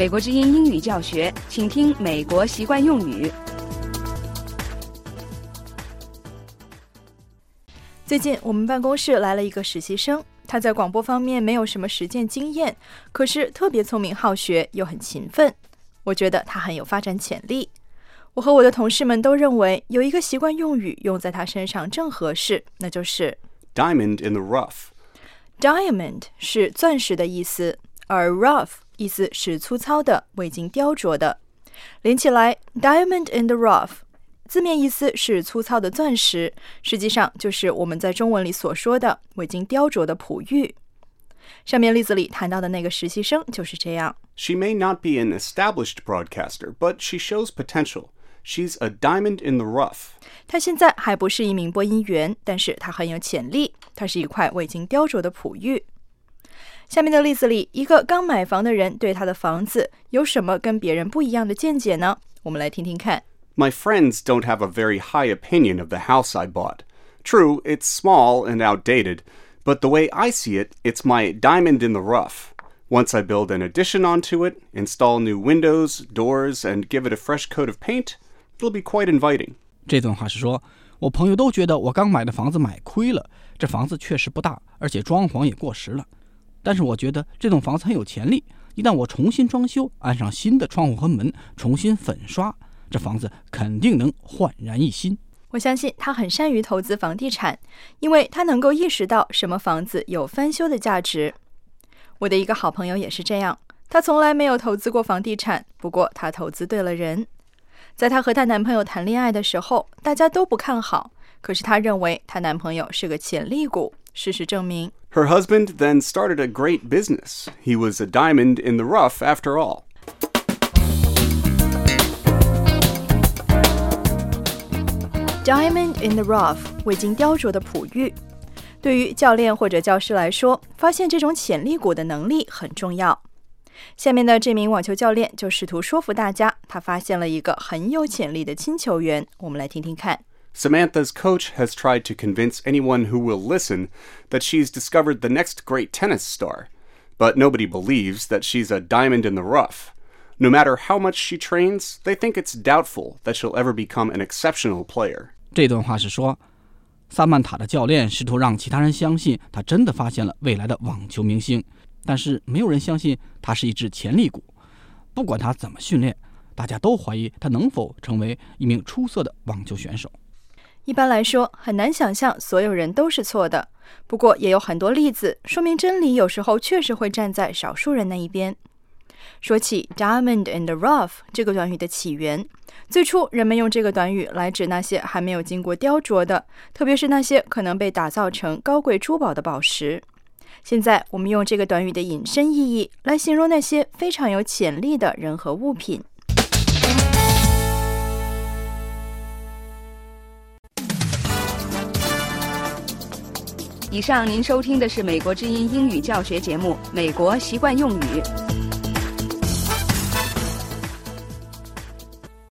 美国之音英语教学，请听美国习惯用语。 最近我们办公室来了一个实习生，他在广播方面没有什么实践经验，可是特别聪明好学，又很勤奋。我觉得他很有发展潜力。我和我的同事们都认为有一个习惯用语用在他身上正合适，那就是 Diamond in the rough。Diamond 是钻石的意思，而 rough 意思是粗糙的、未经雕琢的。连起来 Diamond in the rough 字面意思是粗糙的钻石，实际上就是我们在中文里所说的未经雕琢的璞玉。上面例子里谈到的那个实习生就是这样。 She may not be an established broadcaster, but she shows potential.She's a diamond in the rough. 他现在还不是一名播音员，但是他很有潜力。他是一块未经雕琢的璞玉。下面的例子里，一个刚买房的人对他的房子有什么跟别人不一样的见解呢？我们来听听看。 My friends don't have a very high opinion of the house I bought. True, it's small and outdated, but the way I see it, it's my diamond in the rough.Once I build an addition onto it, install new windows, doors, and give it a fresh coat of paint, it'll be quite inviting. 这段话是说，我朋友都觉得我刚买的房子买亏了，这房子确实不大，而且装潢也过时了。但是我觉得这栋房子很有潜力，一旦我重新装修，安上新的窗户和门，重新粉刷，这房子肯定能焕然一新。 我相信他很善于投资房地产，因为他能够意识到什么房子有翻修的价值。我的一个好朋友也是这样，她从来没有投资过房地产，不过她投资对了人。在她和她男朋友谈恋爱的时候，大家都不看好，可是她认为她男朋友是个潜力股。事实证明 Her husband then started a great business. He was a diamond in the rough after all. Diamond in the rough 未经雕琢的璞玉。对于教练或者教师来说，发现这种潜力股的能力很重要。下面的这名网球教练就试图说服大家，他发现了一个很有潜力的新球员。我们来听听看。 Samantha's coach has tried to convince anyone who will listen that she's discovered the next great tennis star. But nobody believes that she's a diamond in the rough. No matter how much she trains, they think it's doubtful that she'll ever become an exceptional player. 这段话是说，萨曼塔的教练试图让其他人相信他真的发现了未来的网球明星，但是没有人相信他是一只潜力股。不管他怎么训练，大家都怀疑他能否成为一名出色的网球选手。 一般来说，很难想象所有人都是错的，不过也有很多例子说明真理有时候确实会站在少数人那一边。说起 Diamond in the rough 这个短语的起源，最初人们用这个短语来指那些还没有经过雕琢的，特别是那些可能被打造成高贵珠宝的宝石。现在我们用这个短语的引申意义来形容那些非常有潜力的人和物品。 以上您收听的是美国之音英语教学节目《美国习惯用语》。